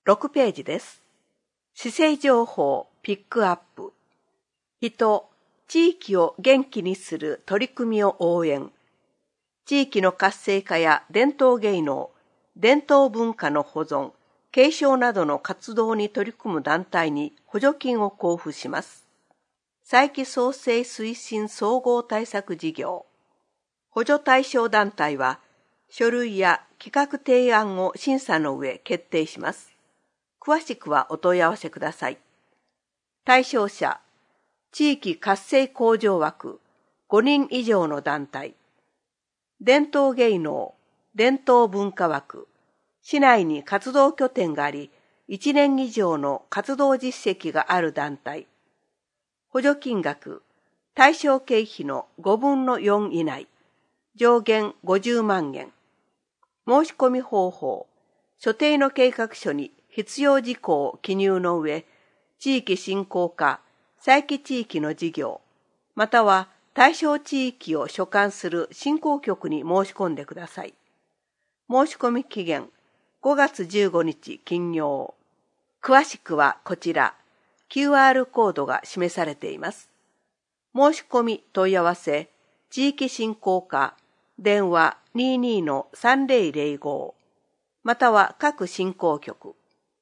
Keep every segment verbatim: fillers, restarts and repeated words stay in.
ろくページです。市政情報ピックアップ。人、地域を元気にする取り組みを応援。地域の活性化や伝統芸能、伝統文化の保存、継承などの活動に取り組む団体に補助金を交付します。再起創生推進総合対策事業。補助対象団体は、書類や企画提案を審査の上決定します。詳しくはお問い合わせください。対象者、地域活性向上枠、ごにん以上の団体。伝統芸能、伝統文化枠。市内に活動拠点があり、いちねん以上の活動実績がある団体。補助金額、対象経費のごぶんのよん以内。上限ごじゅうまんえん。申し込み方法、所定の計画書に必要事項を記入の上、地域振興課、再起地域の事業、または対象地域を所管する振興局に申し込んでください。申し込み期限、ごがつじゅうごにち金曜。詳しくはこちら、キューアール コードが示されています。申し込み問い合わせ、地域振興課、電話 にじゅうにのさんぜろぜろご、または各振興局。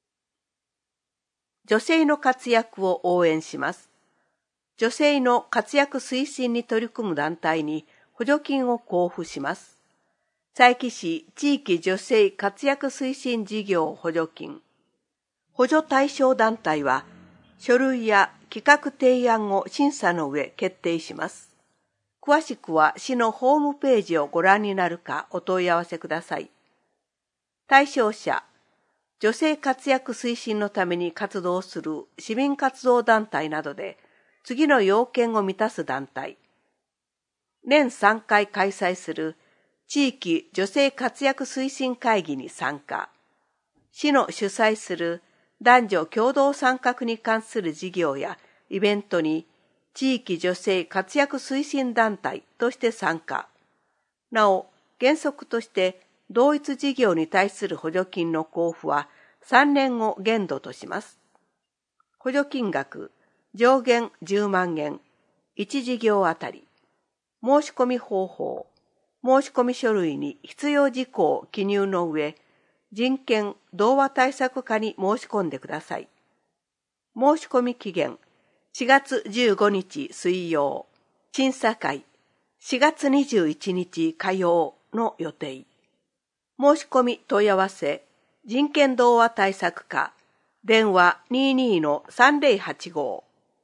女性の活躍を応援します。女性の活躍推進に取り組む団体に補助金を交付します。佐伯市地域女性活躍推進事業補助金。補助対象団体は、書類や企画提案を審査の上決定します。詳しくは市のホームページをご覧になるかお問い合わせください。対象者、女性活躍推進のために活動する市民活動団体などで、次の要件を満たす団体。年さんかい開催する地域女性活躍推進会議に参加。市の主催する男女共同参画に関する事業やイベントに地域女性活躍推進団体として参加。なお、原則として同一事業に対する補助金の交付はさんねんを限度とします。補助金額、上限じゅうまんえん、いち事業あたり。申し込み方法、申し込み書類に必要事項を記入の上、人権童話対策課に申し込んでください。申し込み期限、しがつじゅうごにち水曜、審査会、しがつにじゅういちにち火曜の予定。申し込み問い合わせ、人権童話対策課、電話 にじゅうにのさんぜろはちご。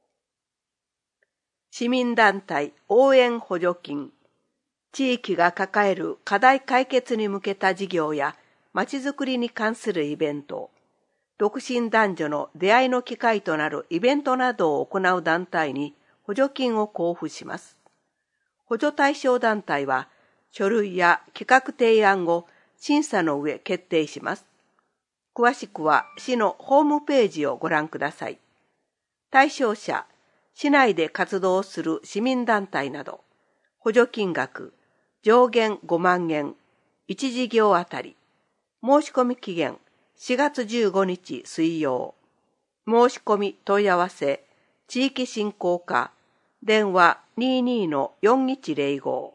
市民団体応援補助金。地域が抱える課題解決に向けた事業やまちづくりに関するイベント、独身男女の出会いの機会となるイベントなどを行う団体に補助金を交付します。補助対象団体は書類や企画提案を審査の上決定します。詳しくは市のホームページをご覧ください。対象者、市内で活動する市民団体など、補助金額、上限ごまんえん、いち事業あたり。申し込み期限、しがつじゅうごにち水曜。申し込み問い合わせ、地域振興課、電話 にじゅうにのよんいちぜろご。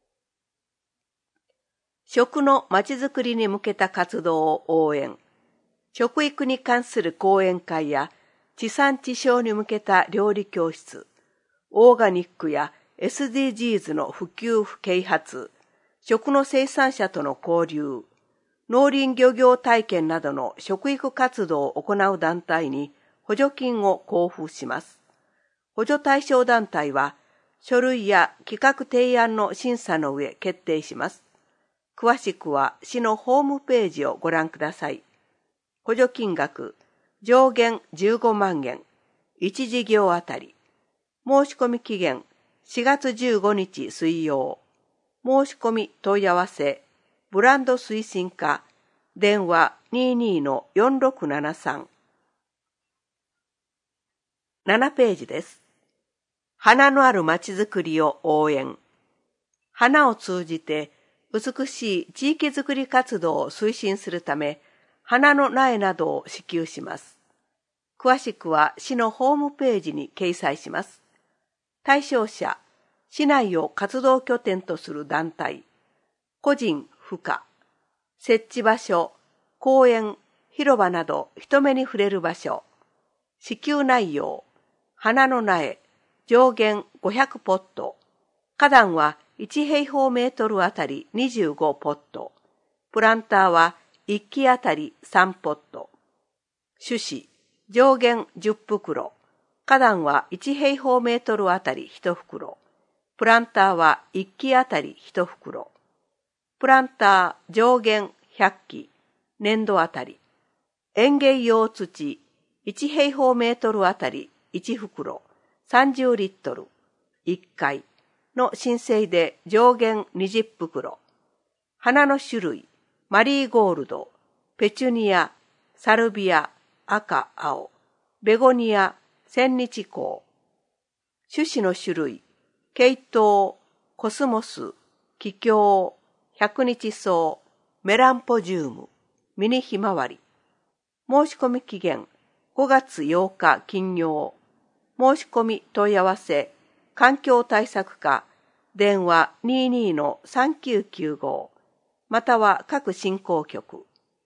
食のまちづくりに向けた活動を応援。食育に関する講演会や、地産地消に向けた料理教室、オーガニックや エスディージーズ の普及啓発、食の生産者との交流、農林漁業体験などの食育活動を行う団体に補助金を交付します。補助対象団体は、書類や企画提案の審査の上決定します。詳しくは市のホームページをご覧ください。補助金額、上限じゅうごまんえん、いち事業あたり。申し込み期限、しがつじゅうごにち水曜。申し込み問い合わせ、ブランド推進課、電話 にじゅうにのよんろくななさん。ななページです。花のあるまちづくりを応援。花を通じて美しい地域づくり活動を推進するため、 花の苗などを支給します。詳しくは市のホームページに掲載します。対象者、市内を活動拠点とする団体、個人不可、設置場所、公園、広場など人目に触れる場所、支給内容、花の苗、上限ごひゃくポット、花壇はいち平方メートルあたりにじゅうごポット、プランターはいっきあたりさんポット、種子、上限じゅっ袋、花壇はいち平方メートルあたりいち袋、プランターはいっきあたりいち袋、プランター上限ひゃっき、年度あたり、園芸用土いち平方メートルあたりいち袋、さんじゅうリットル、いっかいの申請で上限にじゅう袋、花の種類、マリーゴールド、ペチュニア、サルビア、赤、青、ベゴニア、千日紅。種子の種類、ケイトウ、コスモス、キキョウ、百日草、メランポジウム、ミニヒマワリ。申し込み期限、ごがつようか金曜。申し込み問い合わせ、環境対策課、電話 にじゅうにのさんきゅうきゅうご、または各振興局。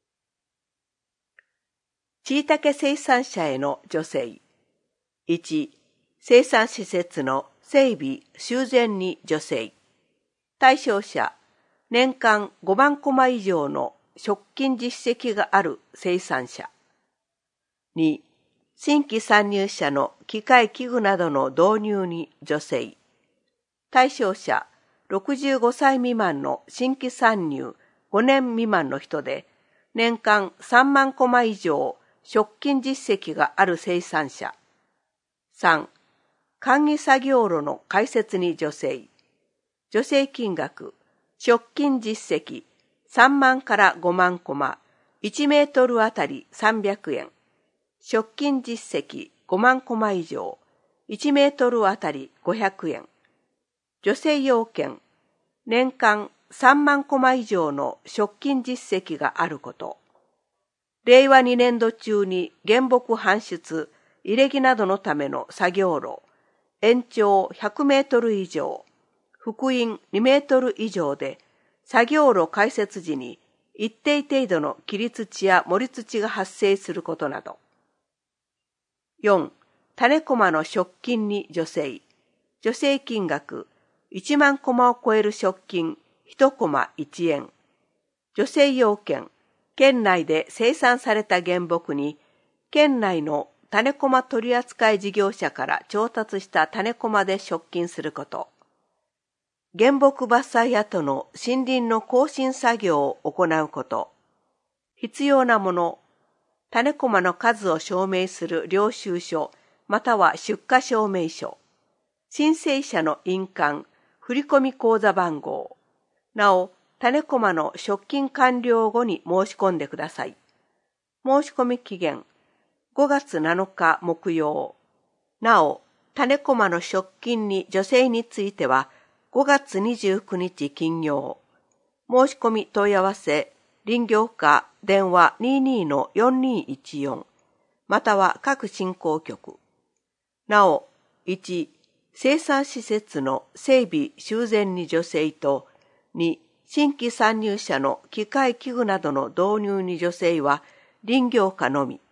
ちいたけ生産者への助成。いち、生産施設の整備・修繕に助成。対象者、年間ごまんコマ以上の食金実績がある生産者。に、新規参入者の機械器具などの導入に助成。対象者、ろくじゅうごさい未満の新規参入ごねん未満の人で、年間さんまんコマ以上食金実績がある生産者。さん、管理作業路の開設に助成。助成金額、食金実績さんまんからごまんコマ、いちメートルあたりさんびゃくえん。食金実績ごまんコマ以上、いちメートルあたりごひゃくえん。助成要件、年間さんまんコマ以上の食金実績があること。れいわにねんど中に原木搬出、入れ木などのための作業路、延長ひゃくメートル以上、幅員にメートル以上で、作業路開設時に一定程度の切り土や盛り土が発生することなど。よん、種駒の食金に助成。助成金額、いちまんコマを超える食金いちコマいちえん。助成要件、県内で生産された原木に、県内の種駒取扱事業者から調達した種駒で食金すること。原木伐採後の森林の更新作業を行うこと。必要なもの、種駒の数を証明する領収書、または出荷証明書。申請者の印鑑、振込口座番号。なお、種駒の食金完了後に申し込んでください。申し込み期限、ごがつなのか木曜。なお、種駒の食金に助成については、ごがつにじゅうくにち金曜。申し込み問い合わせ、林業課電話 にじゅうにのよんにいちよん、または各振興局。なお、いち、生産施設の整備・修繕に助成と、に、新規参入者の機械器具などの導入に助成は林業課のみ。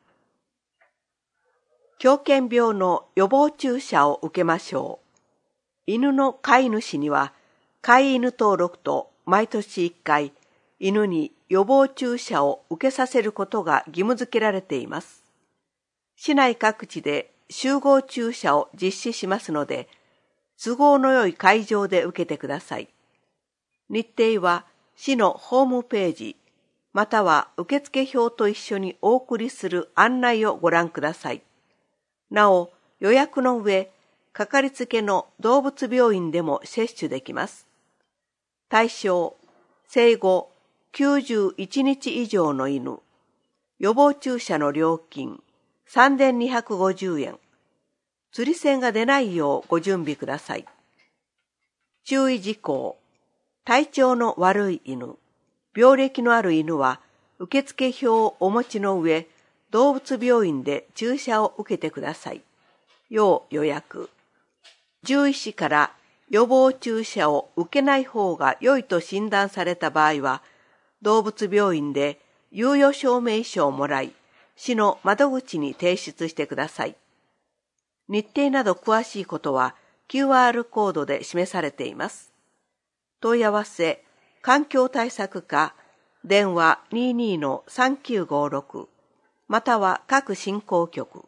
狂犬病の予防注射を受けましょう。犬の飼い主には、飼い犬登録と毎年いっかい、犬に予防注射を受けさせることが義務付けられています。市内各地で集合注射を実施しますので、都合の良い会場で受けてください。日程は市のホームページ、または受付表と一緒にお送りする案内をご覧ください。なお、予約の上、かかりつけの動物病院でも接種できます。対象、生後きゅうじゅういちにち以上の犬。予防注射の料金、さんぜんにひゃくごじゅうえん。釣り線が出ないようご準備ください。注意事項。体調の悪い犬、病歴のある犬は、 受付票をお持ちの上、動物病院で注射を受けてください。要予約。獣医師から予防注射を受けない方が良いと診断された場合は、動物病院で猶予証明書をもらい、市の窓口に提出してください。日程など詳しいことは キューアール コードで示されています。問い合わせ、環境対策課、電話 にじゅうにのさんきゅうごろく、または各振興局。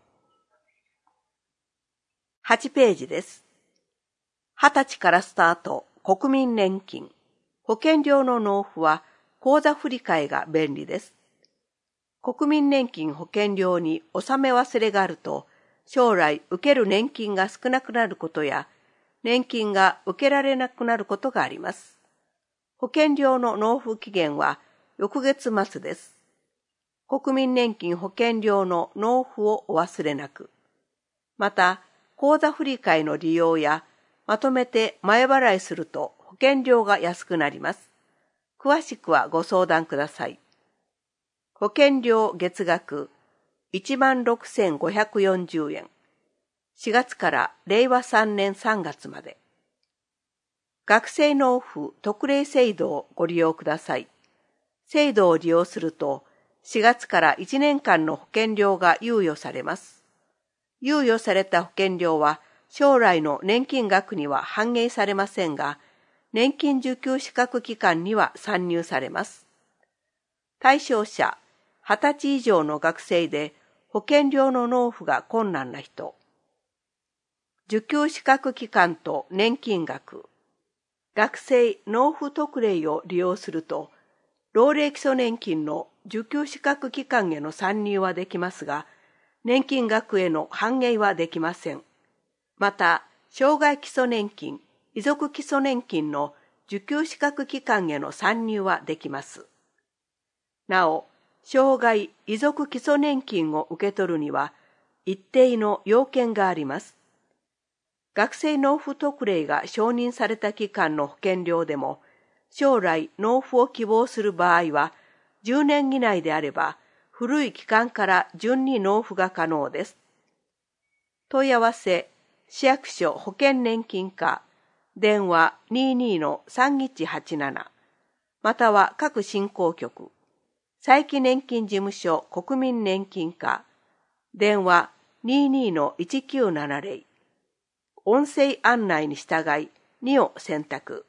はちページです。はたちからスタート、国民年金。保険料の納付は口座振替が便利です。国民年金保険料に納め忘れがあると、将来受ける年金が少なくなることや、年金が受けられなくなることがあります。保険料の納付期限は翌月末です。国民年金保険料の納付をお忘れなく。また、口座振替の利用や、まとめて前払いすると保険料が安くなります。詳しくはご相談ください。保険料月額いちまんろくせんごひゃくよんじゅうえん。しがつかられいわさんねんさんがつまで。学生納付特例制度をご利用ください。制度を利用するとしがつからいちねんかんの保険料が猶予されます。猶予された保険料は将来の年金額には反映されませんが、年金受給資格期間には算入されます。対象者、はたち以上の学生で保険料の納付が困難な人。受給資格期間と年金額。学生納付特例を利用すると、老齢基礎年金の受給資格期間への算入はできますが、年金額への反映はできません。また、障害基礎年金、遺族基礎年金の受給資格期間への算入はできます。なお、障害遺族基礎年金を受け取るには、一定の要件があります。学生納付特例が承認された期間の保険料でも、将来納付を希望する場合は、じゅうねん以内であれば、古い期間から順に納付が可能です。問い合わせ、市役所保険年金課、電話 にじゅうにのさんいちはちなな、または各振興局、佐伯年金事務所国民年金課、電話 にじゅうにのいちきゅうななぜろ、音声案内に従いにを選択。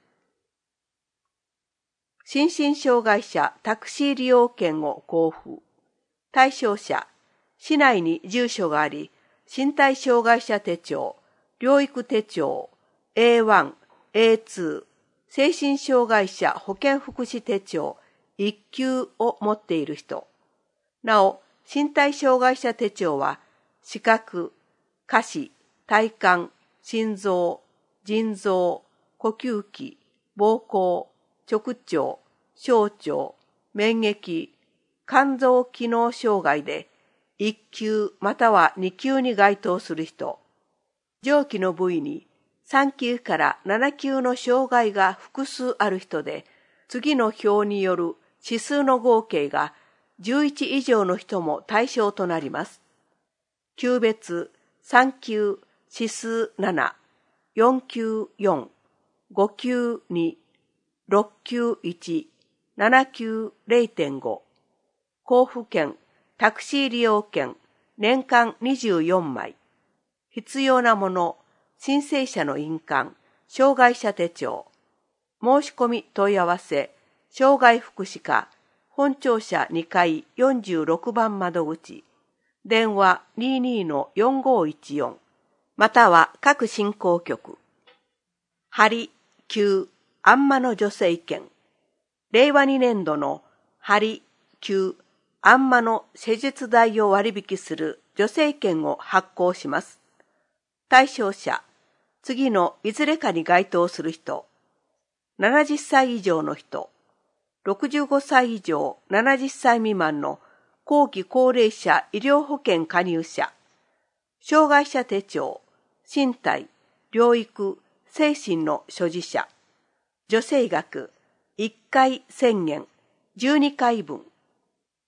心身障害者タクシー利用券を交付。対象者、市内に住所があり、身体障害者手帳、療育手帳、エーワン、エーツー、精神障害者保健福祉手帳いっきゅうを持っている人。なお、身体障害者手帳は、視覚、下肢、体幹、心臓、腎臓、呼吸器、膀胱、直腸、小腸、免疫、肝臓機能障害でいっきゅうまたはにきゅうに該当する人、上記の部位にさんきゅうからななきゅうの障害が複数ある人で、次の表による指数の合計がじゅういち以上の人も対象となります。級別さんきゅう指数なな、よんきゅうよん、ごきゅうに、ろっきゅういち、ななきゅう れいてんご、交付券、タクシー利用券、年間にじゅうよんまい。必要なもの、申請者の印鑑、障害者手帳。申し込み問い合わせ、障害福祉課、本庁舎にかいよんじゅうろくばん窓口、電話 にじゅうにのよんごいちよん、または各振興局。針、給、あんまの助成券。れいわにねんどの針、給、あんまの施術代を割引する助成券を発行します。対象者、次のいずれかに該当する人、ななじゅっさい以上の人、ろくじゅうごさい以上ななじゅっさい未満の後期高齢者医療保険加入者、障害者手帳、身体、療育、精神の所持者、助成額、いっかいせんえん、じゅうにかいぶん、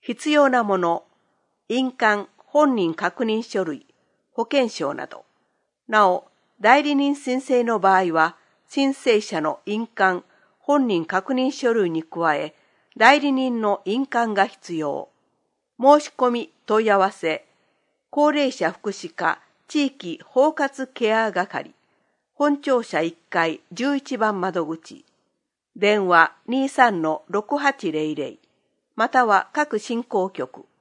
必要なもの、印鑑、本人確認書類、保険証など。なお、代理人申請の場合は、申請者の印鑑、本人確認書類に加え、代理人の印鑑が必要。申し込み問い合わせ、高齢者福祉課地域包括ケア係、本庁舎いっかいじゅういちばん窓口、電話 にじゅうさんのろくはちぜろぜろ、または各振興局。